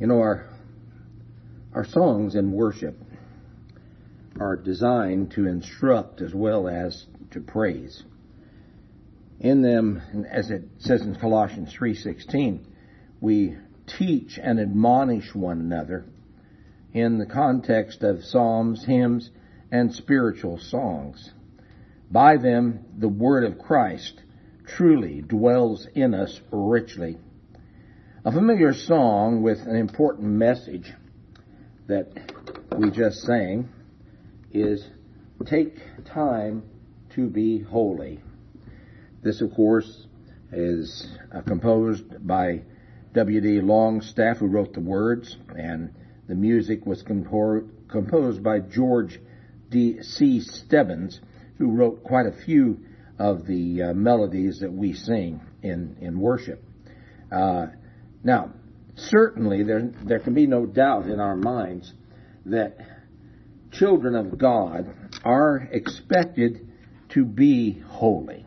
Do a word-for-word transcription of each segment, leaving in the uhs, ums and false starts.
You know, our our songs in worship are designed to instruct as well as to praise. In them, as it says in Colossians three sixteen, we teach and admonish one another in the context of psalms, hymns, and spiritual songs. By them, the word of Christ truly dwells in us richly. A familiar song with an important message that we just sang is "Take Time to Be Holy." This, of course, is uh, composed by W D Longstaff, who wrote the words, and the music was compor- composed by George D. C. Stebbins, who wrote quite a few of the uh, melodies that we sing in, in worship. Uh, now, certainly there, there can be no doubt in our minds that children of God are expected to be holy.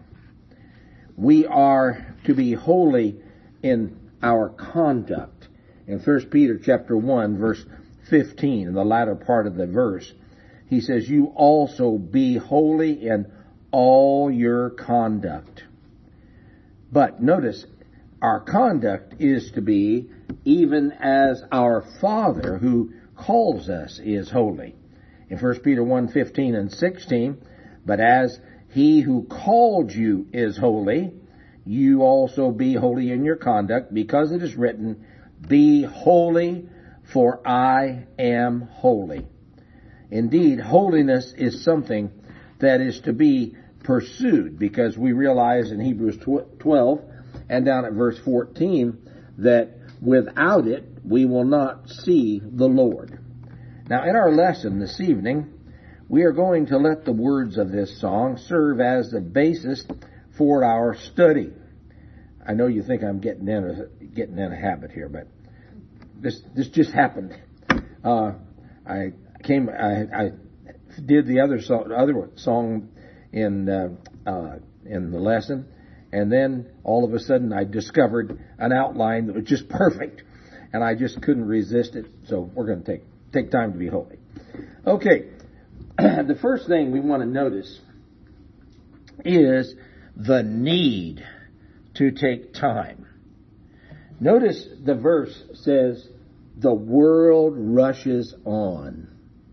We are to be holy in our conduct. In First Peter chapter one, verse fifteen, in the latter part of the verse, he says, "You also be holy in all your conduct." But notice, our conduct is to be even as our Father who calls us is holy. In First Peter one fifteen and sixteen, "But as he who called you is holy, you also be holy in your conduct, because it is written, Be holy, for I am holy." Indeed, holiness is something that is to be pursued, because we realize in Hebrews twelve and down at verse fourteen that without it we will not see the Lord. Now, in our lesson this evening, we are going to let the words of this song serve as the basis for our study. I know you think I'm getting in a, getting in a habit here, but this this just happened. Uh, I came, I, I did the other song, other song in uh, uh, in the lesson, and then all of a sudden I discovered an outline that was just perfect, and I just couldn't resist it. So we're going to take take time to be holy. Okay. The first thing we want to notice is the need to take time. Notice the verse says, "The world rushes on."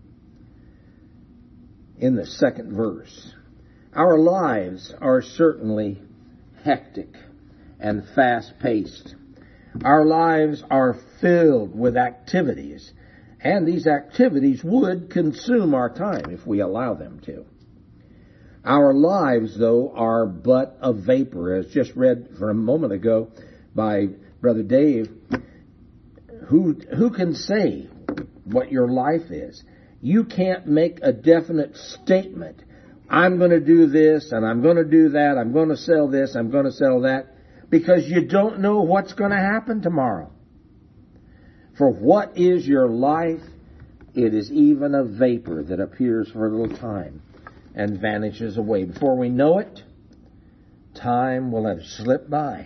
In the second verse, our lives are certainly hectic and fast-paced. Our lives are filled with activities, and these activities would consume our time if we allow them to. Our lives, though, are but a vapor, as just read for a moment ago by Brother Dave. Who, who can say what your life is? You can't make a definite statement. I'm going to do this, and I'm going to do that, I'm going to sell this, I'm going to sell that, because you don't know what's going to happen tomorrow. For what is your life? It is even a vapor that appears for a little time and vanishes away. Before we know it, time will have slipped by.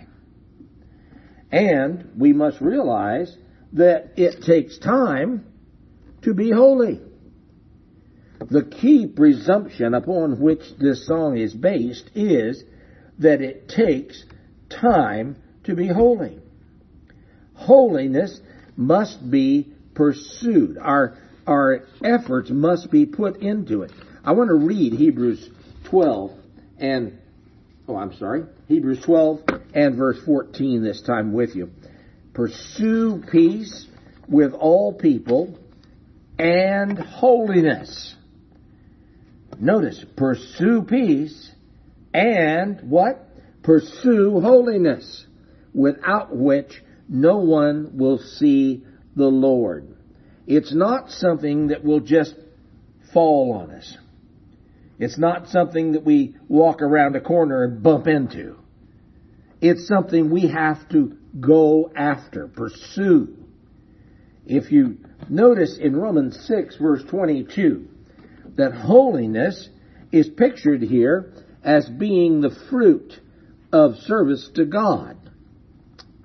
And we must realize that it takes time to be holy. The key presumption upon which this song is based is that it takes time to be holy. Holiness must be pursued. Our, our efforts must be put into it. I want to read Hebrews twelve and, oh, I'm sorry, Hebrews twelve and verse fourteen this time with you. "Pursue peace with all people and holiness." Notice, pursue peace and what? Pursue holiness, without which no one will see the Lord. It's not something that will just fall on us. It's not something that we walk around a corner and bump into. It's something we have to go after, pursue. If you notice in Romans six, verse twenty-two, that holiness is pictured here as being the fruit of service to God.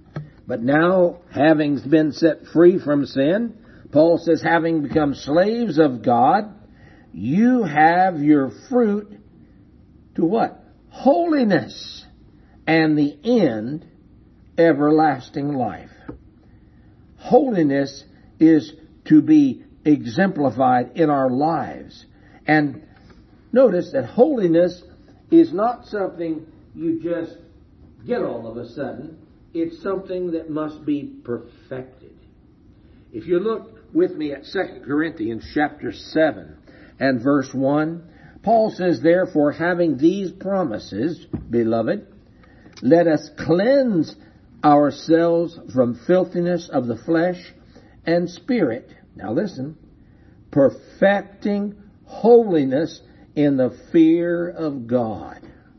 But now, having been set free from sin, Paul says, having become slaves of God, you have your fruit to what? Holiness, and the end, everlasting life. Holiness is to be exemplified in our lives. And notice that holiness is not something you just get all of a sudden. It's something that must be perfected. If you look with me at Second Corinthians chapter seven and verse one, Paul says, therefore, having these promises, beloved, let us cleanse ourselves from filthiness of the flesh and spirit. Now listen, perfecting holiness in the fear of God.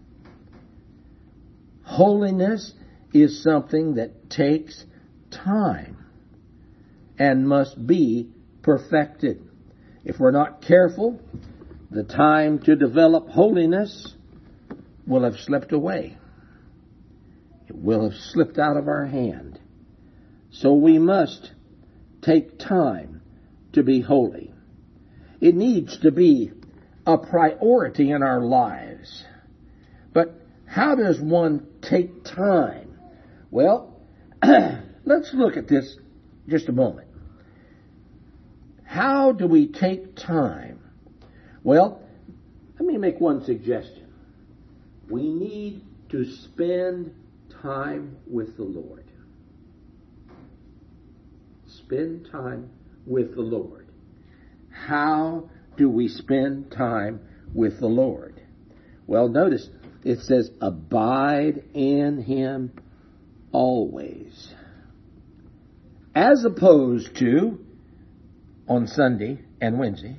Holiness is something that takes time and must be perfected. If we're not careful, the time to develop holiness will have slipped away. It will have slipped out of our hand. So we must take time to be holy. It needs to be a priority in our lives. But how does one take time? Well, let's look at this just a moment. How do we take time? Well, let me make one suggestion. We need to spend time with the Lord. Spend time with the Lord. How do we spend time with the Lord? Well, notice it says, abide in Him always. As opposed to on Sunday and Wednesday,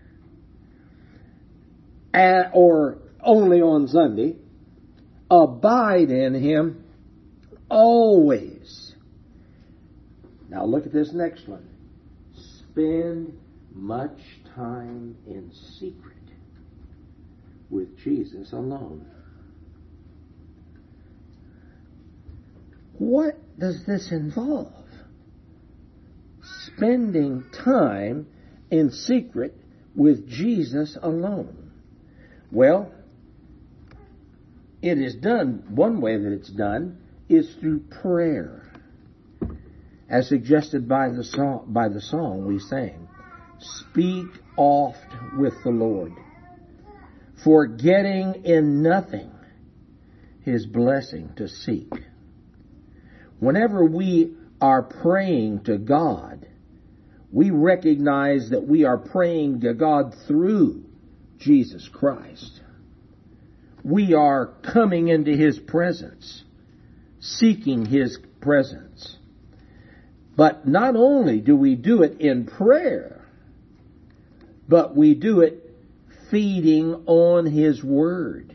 or only on Sunday. Abide in Him always. Now look at this next one. Spend much time in secret with Jesus alone. What does this involve? Spending time in secret with Jesus alone. Well, it is done, one way that it's done is through prayer. As suggested by the song, by the song we sang. Speak oft with the Lord, forgetting in nothing His blessing to seek. Whenever we are praying to God, we recognize that we are praying to God through Jesus Christ. We are coming into His presence, seeking His presence. But not only do we do it in prayer, but we do it feeding on His Word.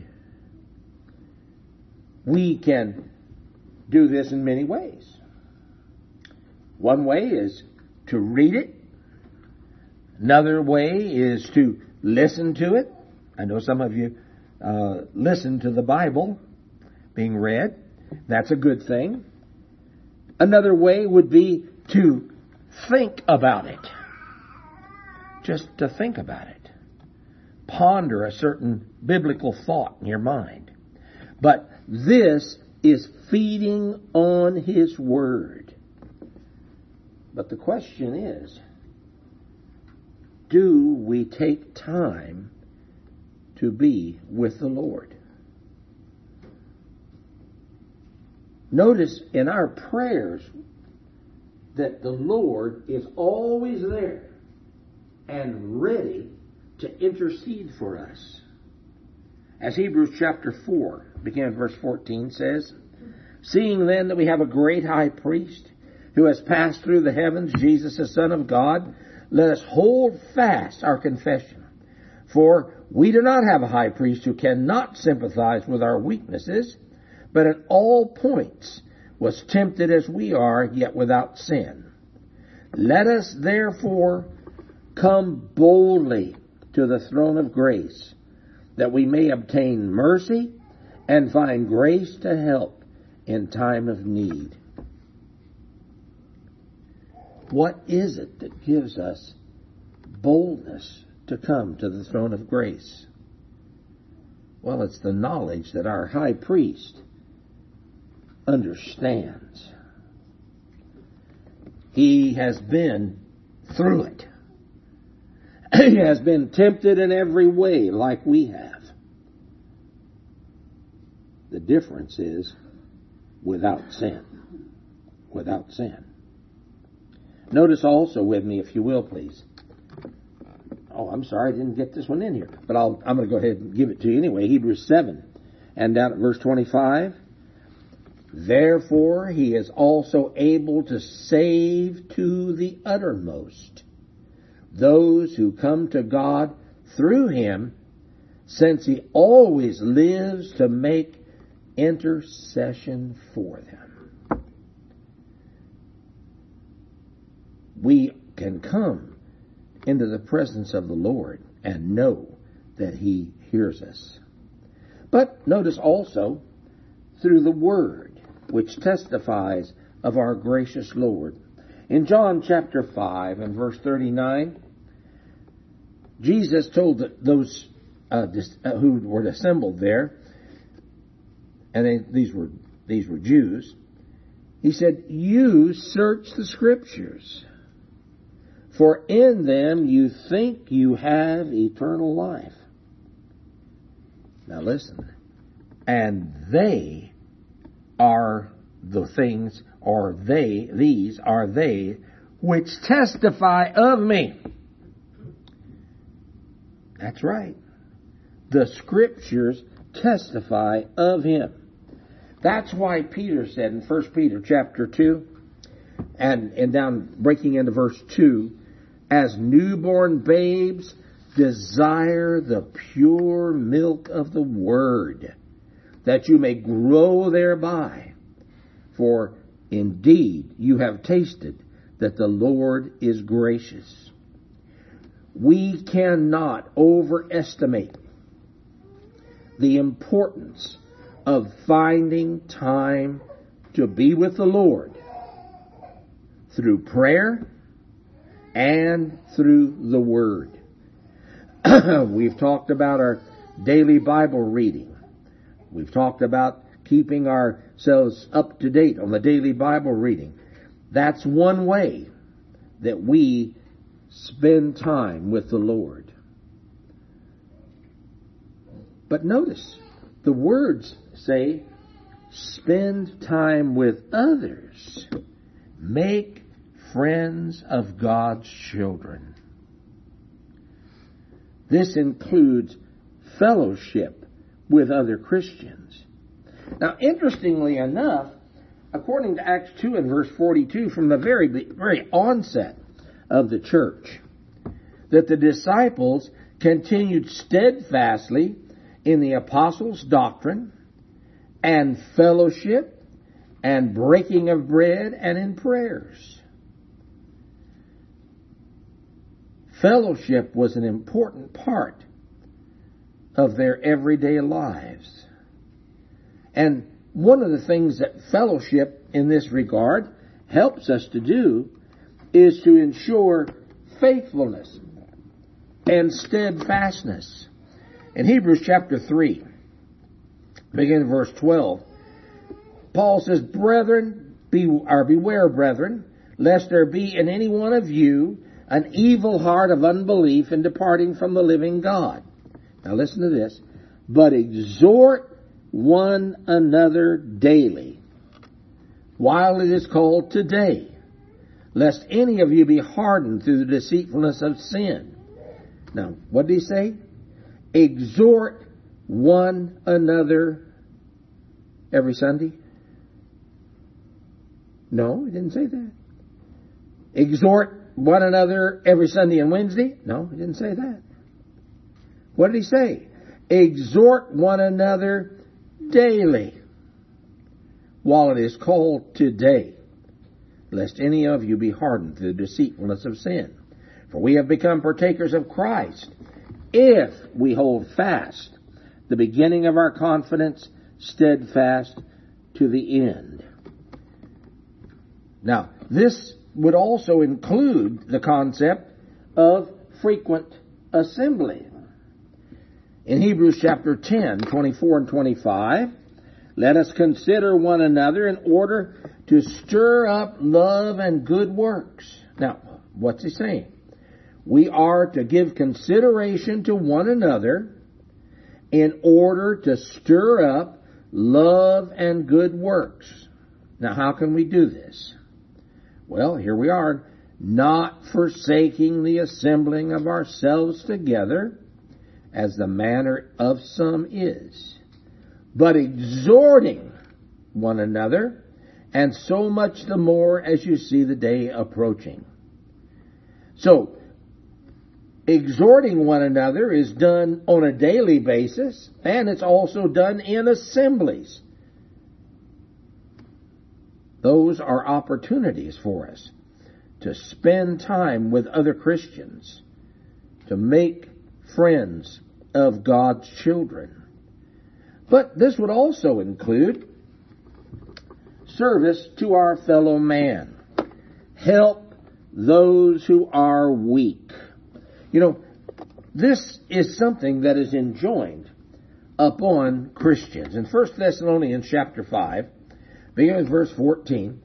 We can do this in many ways. One way is to read it. Another way is to listen to it. I know some of you uh, listen to the Bible being read. That's a good thing. Another way would be to think about it. Just to think about it. Ponder a certain biblical thought in your mind. But this is feeding on His Word. But the question is, do we take time to be with the Lord? Notice in our prayers that the Lord is always there and ready to intercede for us. As Hebrews chapter four, beginning at verse fourteen, says, seeing then that we have a great high priest who has passed through the heavens, Jesus the Son of God, let us hold fast our confession. For we do not have a high priest who cannot sympathize with our weaknesses, but at all points was tempted as we are, yet without sin. Let us therefore come boldly to the throne of grace, that we may obtain mercy and find grace to help in time of need. What is it that gives us boldness to come to the throne of grace? Well, it's the knowledge that our high priest understands. He has been through it. He has been tempted in every way like we have. The difference is without sin. Without sin. Notice also with me, if you will, please. Oh, I'm sorry, I didn't get this one in here. But I'll, I'm going to go ahead and give it to you anyway. Hebrews seven. And down at verse twenty-five. Therefore, he is also able to save to the uttermost those who come to God through him, since he always lives to make intercession for them. We can come into the presence of the Lord and know that he hears us. But notice also through the Word, which testifies of our gracious Lord. In John chapter five and verse thirty-nine, Jesus told those uh, who were assembled there, and they, these were these were Jews, he said, "You search the Scriptures, for in them you think you have eternal life." Now listen. And they are the things, or they, these are they, which testify of me. That's right. The Scriptures testify of him. That's why Peter said in First Peter chapter two, and, and down breaking into verse two, as newborn babes desire the pure milk of the Word, that you may grow thereby. For indeed you have tasted that the Lord is gracious. We cannot overestimate the importance of finding time to be with the Lord through prayer and through the Word. We've talked about our daily Bible reading. We've talked about keeping ourselves up to date on the daily Bible reading. That's one way that we spend time with the Lord. But notice, the words say, spend time with others. Make friends of God's children. This includes fellowship with other Christians. Now, interestingly enough, according to Acts two and verse forty-two, from the very, very onset of the church, that the disciples continued steadfastly in the apostles' doctrine and fellowship and breaking of bread and in prayers. Fellowship was an important part of their everyday lives. And one of the things that fellowship in this regard helps us to do is to ensure faithfulness and steadfastness. In Hebrews chapter three, beginning in verse twelve, Paul says, Brethren, be, or beware, brethren, lest there be in any one of you an evil heart of unbelief in departing from the living God. Now listen to this. But exhort one another daily, while it is called today, lest any of you be hardened through the deceitfulness of sin. Now, what did he say? Exhort one another every Sunday? No, he didn't say that. Exhort one another every Sunday and Wednesday? No, he didn't say that. What did he say? Exhort one another daily, while it is called today, lest any of you be hardened through the deceitfulness of sin. For we have become partakers of Christ, if we hold fast the beginning of our confidence steadfast to the end. Now, this would also include the concept of frequent assembly. In Hebrews chapter ten, twenty-four and twenty-five, let us consider one another in order to stir up love and good works. Now, what's he saying? We are to give consideration to one another in order to stir up love and good works. Now, how can we do this? Well, here we are. Not forsaking the assembling of ourselves together, as the manner of some is, but exhorting one another, and so much the more as you see the day approaching. So, exhorting one another is done on a daily basis, and it's also done in assemblies. Those are opportunities for us to spend time with other Christians, to make friends of God's children. But this would also include service to our fellow man. Help those who are weak. You know, this is something that is enjoined upon Christians. In First Thessalonians chapter five, beginning with verse fourteen,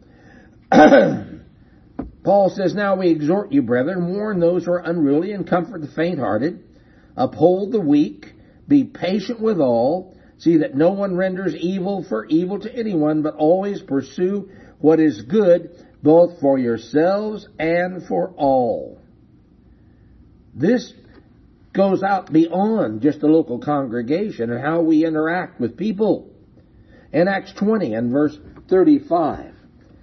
Paul says, now we exhort you, brethren, warn those who are unruly, and comfort the faint-hearted. Uphold the weak. Be patient with all. See that no one renders evil for evil to anyone, but always pursue what is good, both for yourselves and for all. This goes out beyond just the local congregation and how we interact with people. In Acts twenty and verse thirty-five,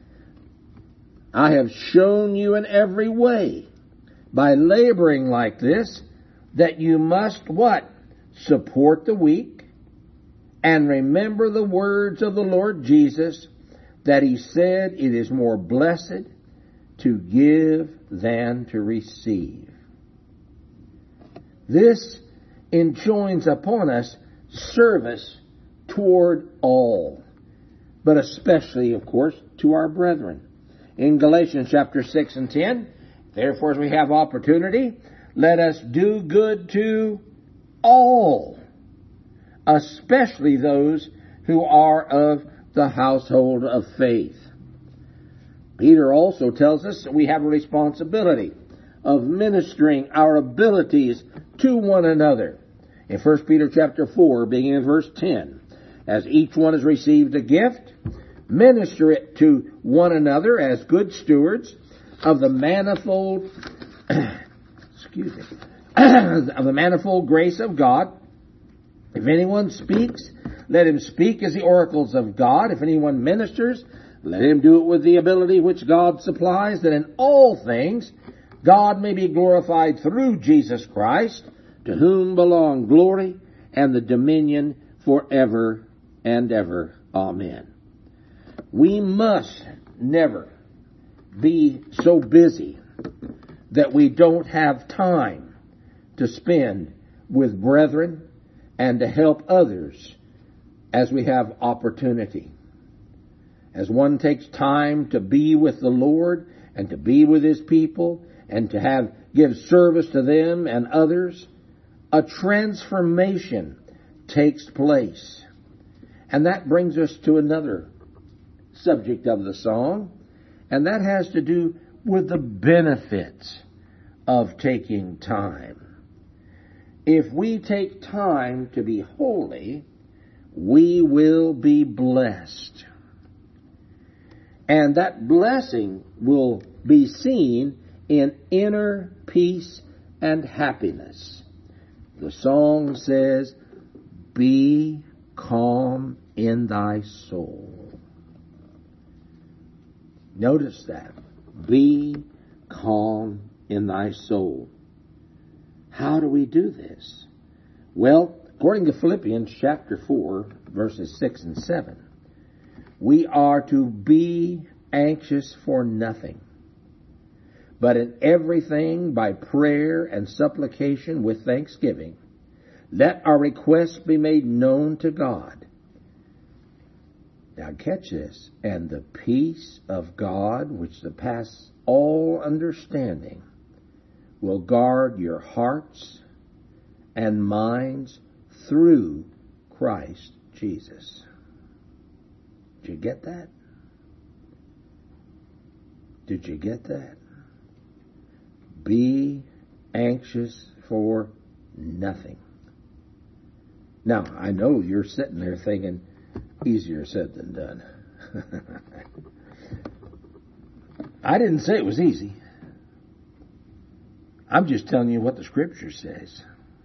I have shown you in every way, by laboring like this, that you must what? Support the weak, and remember the words of the Lord Jesus, that he said, it is more blessed to give than to receive. This enjoins upon us service toward all, but especially, of course, to our brethren. In Galatians chapter six and ten, therefore, as we have opportunity, let us do good to all, especially those who are of the household of faith. Peter also tells us that we have a responsibility of ministering our abilities to one another. In First Peter chapter four, beginning in verse ten, as each one has received a gift, minister it to one another as good stewards of the manifold, excuse me, of the manifold grace of God. If anyone speaks, let him speak as the oracles of God. If anyone ministers, let him do it with the ability which God supplies, that in all things God may be glorified through Jesus Christ, to whom belong glory and the dominion forever and ever. Amen. We must never be so busy that we don't have time to spend with brethren and to help others as we have opportunity. As one takes time to be with the Lord and to be with his people and to have give service to them and others, a transformation takes place. And that brings us to another subject of the song, and that has to do with the benefits of taking time. If we take time to be holy, we will be blessed. And that blessing will be seen in inner peace and happiness. The song says, be calm in thy soul. Notice that. Be calm in thy soul. How do we do this? Well, according to Philippians chapter four, verses six and seven, we are to be anxious for nothing, but in everything by prayer and supplication with thanksgiving, let our requests be made known to God. Now catch this. And the peace of God, which surpasses all understanding will guard your hearts and minds through Christ Jesus. Did you get that? Did you get that? Be anxious for nothing. Now, I know you're sitting there thinking, easier said than done. I didn't say it was easy. I'm just telling you what the Scripture says.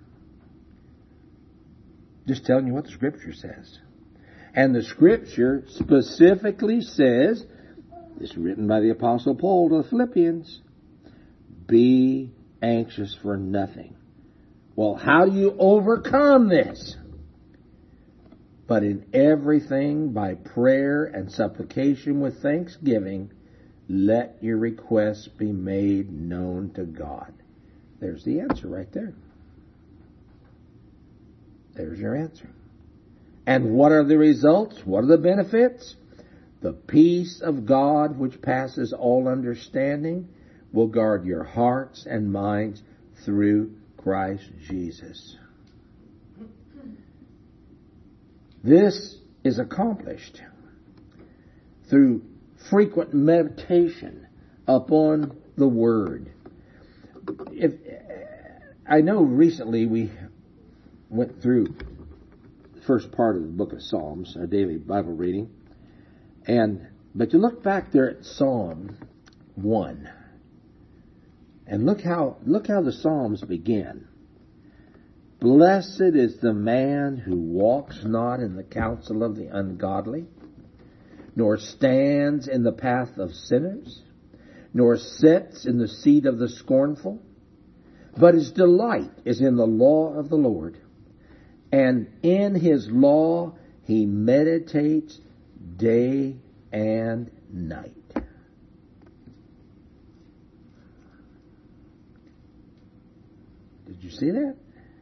Just telling you what the Scripture says. And the Scripture specifically says, this is written by the Apostle Paul to the Philippians, be anxious for nothing. Well, how do you overcome this? But in everything, by prayer and supplication with thanksgiving, let your requests be made known to God. There's the answer right there. There's your answer. And what are the results? What are the benefits? The peace of God, which passes all understanding, will guard your hearts and minds through Christ Jesus. This is accomplished through frequent meditation upon the Word. If I know recently we went through the first part of the book of Psalms, our daily Bible reading, and but you look back there at Psalm one, and look how look how the Psalms begin. Blessed is the man who walks not in the counsel of the ungodly, nor stands in the path of sinners, nor sits in the seat of the scornful, but his delight is in the law of the Lord, and in his law he meditates day and night. Did you see that?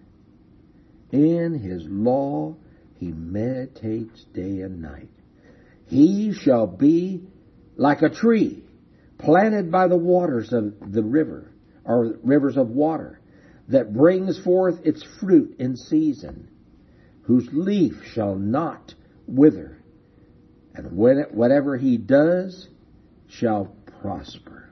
In his law he meditates day and night. He shall be like a tree planted by the waters of the river, or rivers of water, that brings forth its fruit in season, whose leaf shall not wither, and whatever he does shall prosper.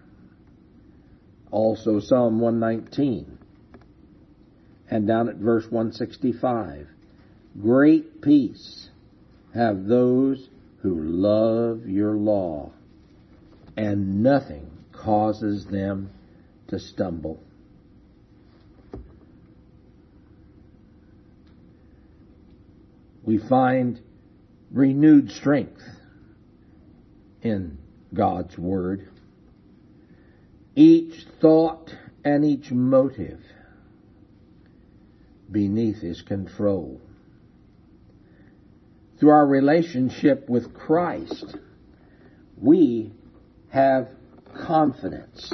Also Psalm one nineteen. And down at verse one sixty-five, great peace have those who love your law, and nothing causes them to stumble. We find renewed strength in God's Word. Each thought and each motive beneath His control. Through our relationship with Christ, we have confidence.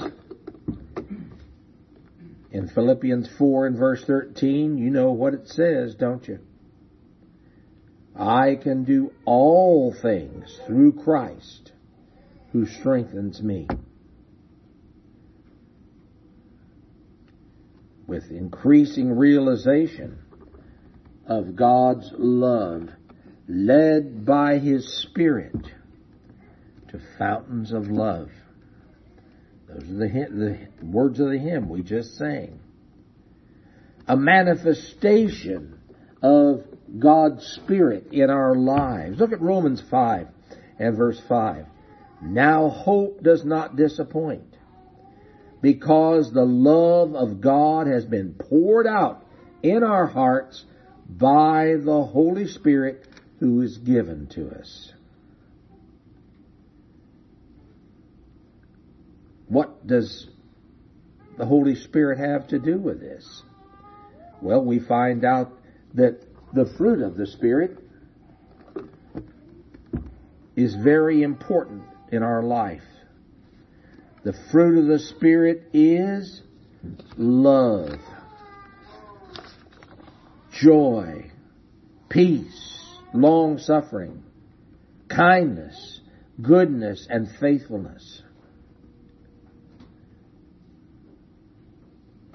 In Philippians four and verse thirteen, you know what it says, don't you? I can do all things through Christ who strengthens me. With increasing realization of God's love, led by His Spirit to fountains of love. Those are the, the words of the hymn we just sang. A manifestation of God's Spirit in our lives. Look at Romans five and verse five. Now hope does not disappoint, because the love of God has been poured out in our hearts by the Holy Spirit who is given to us. What does the Holy Spirit have to do with this? Well, we find out that the fruit of the Spirit is very important in our life. The fruit of the Spirit is love, joy, peace, long-suffering, kindness, goodness, and faithfulness.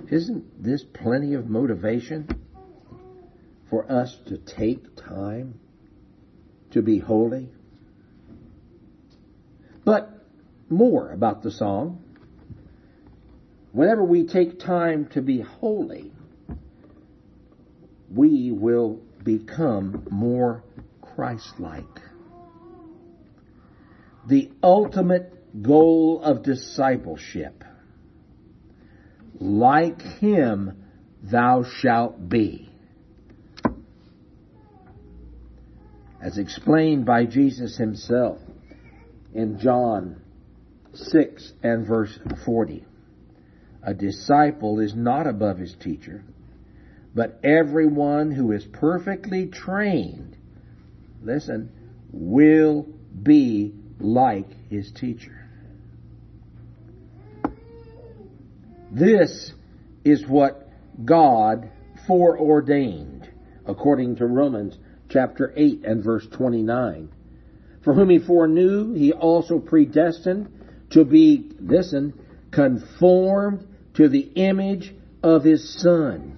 Isn't this plenty of motivation for us to take time to be holy? But more about the song. Whenever we take time to be holy, we will become more Christ-like. The ultimate goal of discipleship, like Him thou shalt be, as explained by Jesus Himself in John six and verse forty. A disciple is not above his teacher, but everyone who is perfectly trained, listen, will be like his teacher. This is what God foreordained, according to Romans chapter eight and verse twenty-nine. For whom He foreknew, He also predestined to be, listen, conformed to the image of His Son.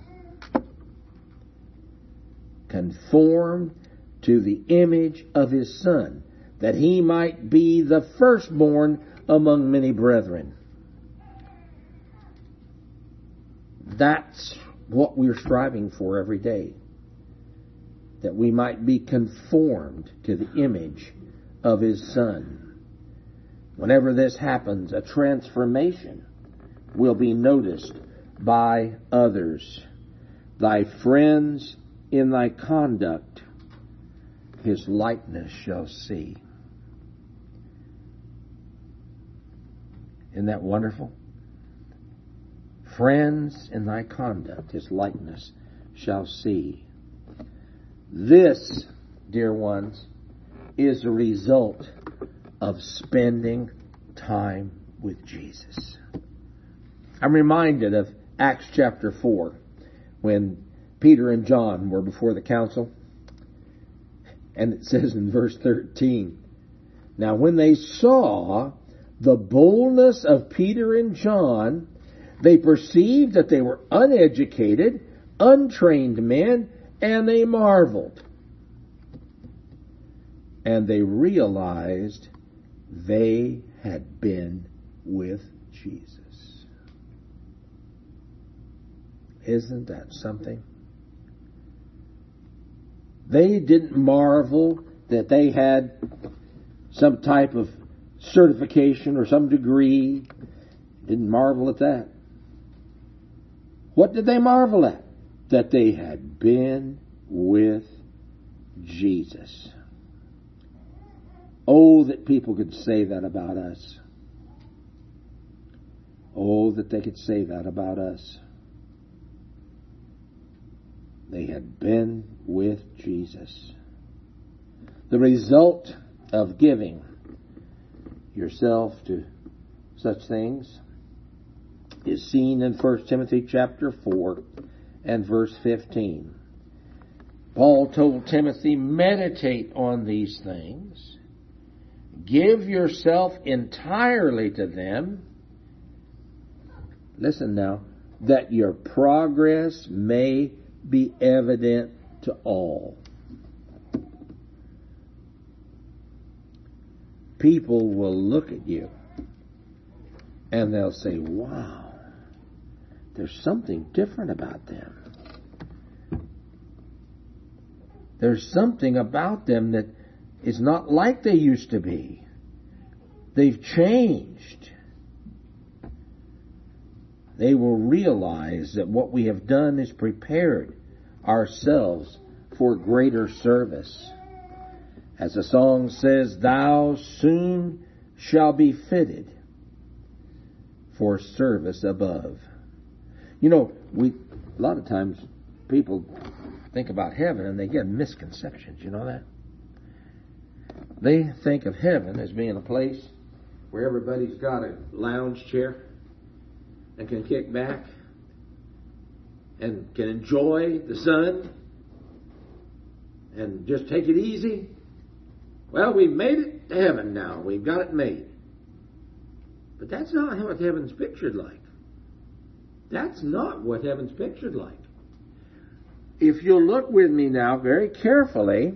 Conformed to the image of His Son, that He might be the firstborn among many brethren. That's what we're striving for every day. That we might be conformed to the image of His Son. Whenever this happens, a transformation will be noticed by others. Thy friends in thy conduct His likeness shall see. Isn't that wonderful? Friends in thy conduct His likeness shall see. This, dear ones, is a result of spending time with Jesus. I'm reminded of Acts chapter four, when Peter and John were before the council. And it says in verse thirteen, now when they saw the boldness of Peter and John, they perceived that they were uneducated, untrained men, and they marveled. And they realized they had been with Jesus. Isn't that something? They didn't marvel that they had some type of certification or some degree. Didn't marvel at that. What did they marvel at? That they had been with Jesus. Oh, that people could say that about us. Oh, that they could say that about us. They had been with Jesus. The result of giving yourself to such things is seen in First Timothy chapter four and verse fifteen. Paul told Timothy, meditate on these things. Give yourself entirely to them. Listen now, that your progress may be evident to all. People will look at you and they'll say, wow, there's something different about them. There's something about them that is not like they used to be. They've changed. They will realize that what we have done is prepared ourselves for greater service. As the song says, thou soon shall be fitted for service above. You know, we a lot of times people think about heaven and they get misconceptions. You know that? They think of heaven as being a place where everybody's got a lounge chair and can kick back and can enjoy the sun and just take it easy. Well, we've made it to heaven now. We've got it made. But that's not what heaven's pictured like. That's not what heaven's pictured like. If you'll look with me now very carefully,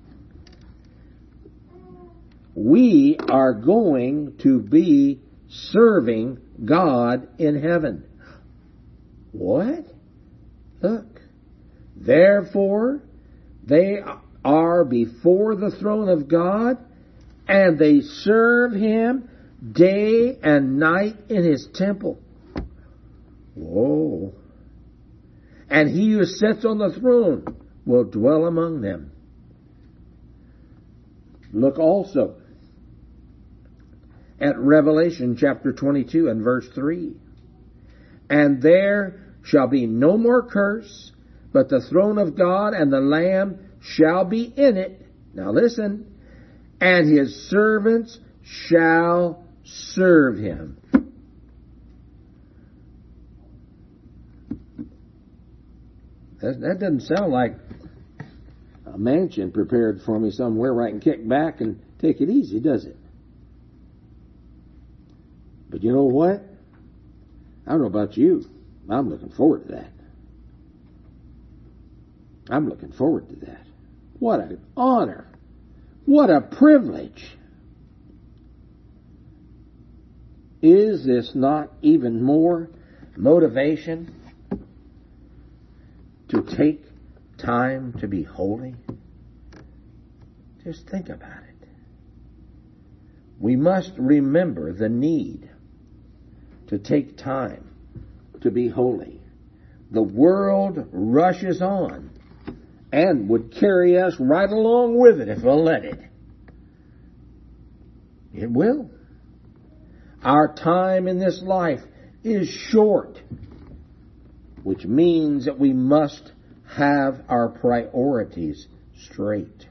we are going to be serving God in heaven. What? Look. Therefore, they are before the throne of God, and they serve Him day and night in His temple. Whoa. And He who sits on the throne will dwell among them. Look also at Revelation chapter twenty-two and verse three. And there shall be no more curse, but the throne of God and the Lamb shall be in it. Now listen. And His servants shall serve Him. That, that doesn't sound like a mansion prepared for me somewhere where I can kick back and take it easy, does it? But you know what? I don't know about you. I'm looking forward to that. I'm looking forward to that. What an honor. What a privilege. Is this not even more motivation to take time to be holy? Just think about it. We must remember the need to take time to be holy. The world rushes on and would carry us right along with it if we'll let it. It will. Our time in this life is short, which means that we must have our priorities straight.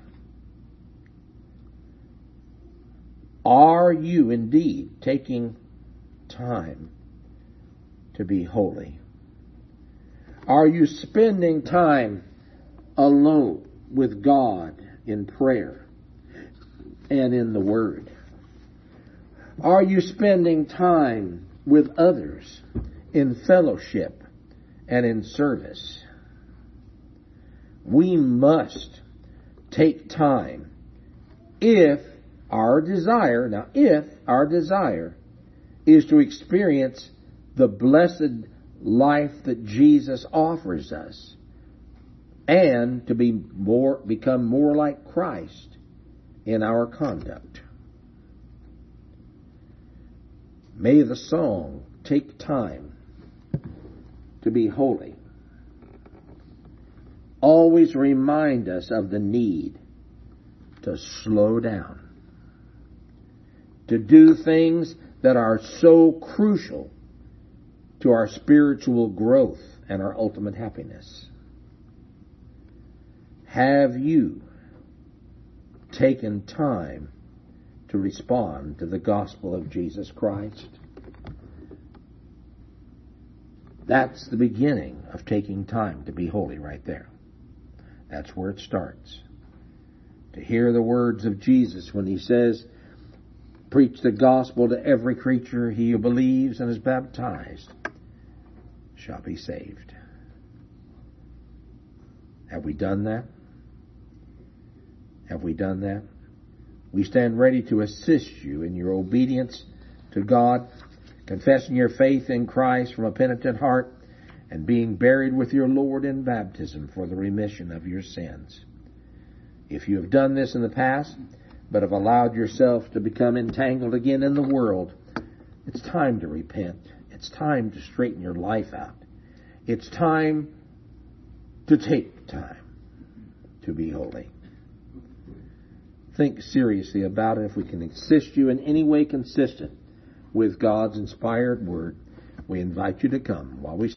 Are you indeed taking time to be holy? Are you spending time alone with God in prayer and in the Word? Are you spending time with others in fellowship and in service? We must take time if our desire, now if our desire is to experience the blessed life that Jesus offers us and to be more, become more like Christ in our conduct. May the song, "Take Time to Be Holy," always remind us of the need to slow down, to do things that are so crucial to our spiritual growth and our ultimate happiness. Have you taken time to respond to the gospel of Jesus Christ? That's the beginning of taking time to be holy right there. That's where it starts. To hear the words of Jesus when He says, "Preach the gospel to every creature. He who believes and is baptized shall be saved." Have we done that? Have we done that? We stand ready to assist you in your obedience to God, confessing your faith in Christ from a penitent heart, and being buried with your Lord in baptism for the remission of your sins. If you have done this in the past, but have allowed yourself to become entangled again in the world, it's time to repent. It's time to straighten your life out. It's time to take time to be holy. Think seriously about it. If we can assist you in any way consistent with God's inspired word, we invite you to come while we